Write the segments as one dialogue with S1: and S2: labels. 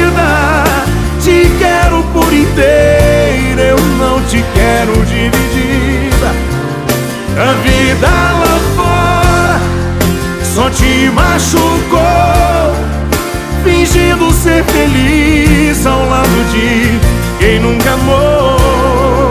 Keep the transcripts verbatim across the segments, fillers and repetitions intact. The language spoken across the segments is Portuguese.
S1: vida. Te quero por inteira, eu não te quero dividida. A vida lá fora só te machucou, fingindo ser feliz ao lado de quem nunca amou.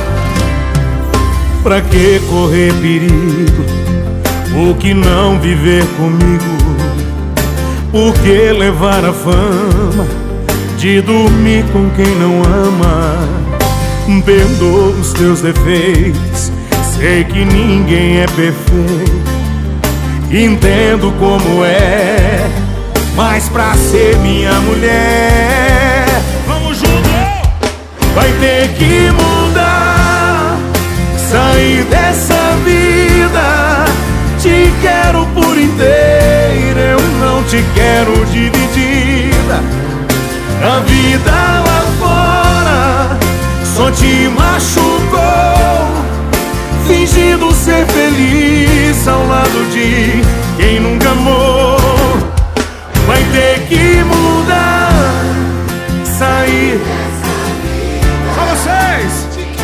S1: Pra que correr perigo? Por que não viver comigo? Por que levar a fama de dormir com quem não ama? Perdoa os teus defeitos, sei que ninguém é perfeito, entendo como é, mas pra ser minha mulher, vamos junto! Vai ter que mudar, sair dessa vida. Te quero por inteira, eu não te quero dividida. A vida lá fora só te machucou, fingindo ser feliz ao lado de quem nunca amou. Vai ter que mudar, sair. Só vocês!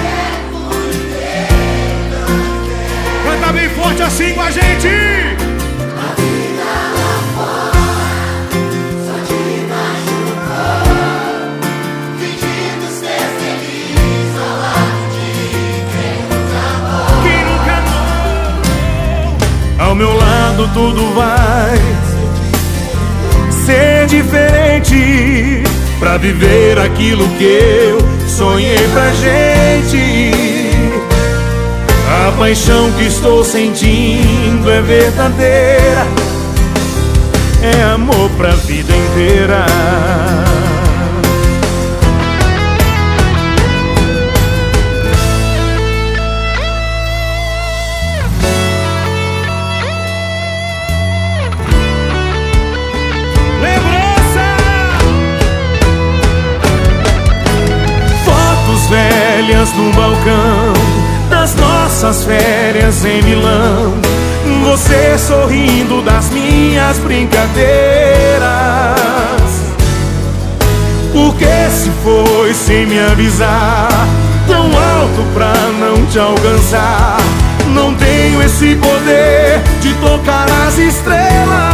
S1: Canta bem forte assim com a gente!
S2: A vida lá fora só te machucou, fingindo ser feliz ao lado de quem nunca amou.
S1: Quem nunca amou? Ao meu lado tudo vai ser diferente, pra viver aquilo que eu sonhei pra gente. A paixão que estou sentindo é verdadeira, é amor pra vida inteira. Velhas no balcão das nossas férias em Milão, você sorrindo das minhas brincadeiras. Porque se foi sem me avisar, tão alto pra não te alcançar, não tenho esse poder de tocar as estrelas.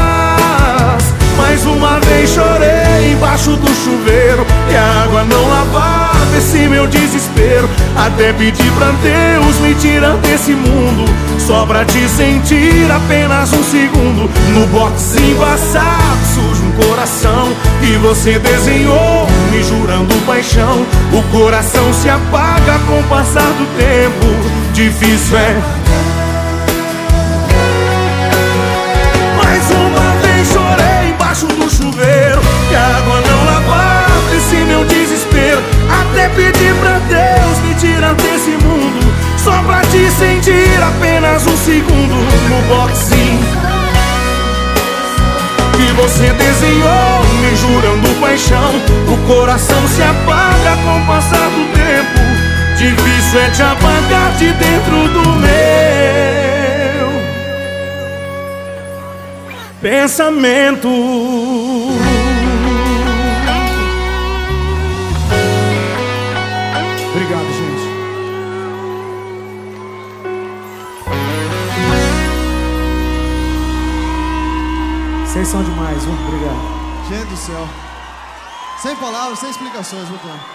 S1: Mais uma vez chorei embaixo do chuveiro e a água não lavava esse meu desespero. Até pedi pra Deus me tirar desse mundo, só pra te sentir apenas um segundo. No box embaçado surge um coração que você desenhou, me jurando paixão. O coração se apaga com o passar do tempo, difícil é. Mais uma vez chorei embaixo do chuveiro e a água não lavava esse meu desespero. Até pedi pra Deus me tirar desse mundo, só pra te sentir apenas um segundo. No boxinho que você desenhou, me jurando paixão. O coração se apaga com o passar do tempo, difícil é te apagar de dentro do meu pensamento. Obrigado, gente. Vocês são demais, viu? Obrigado.
S3: Gente do céu. Sem palavras, sem explicações, meu cara.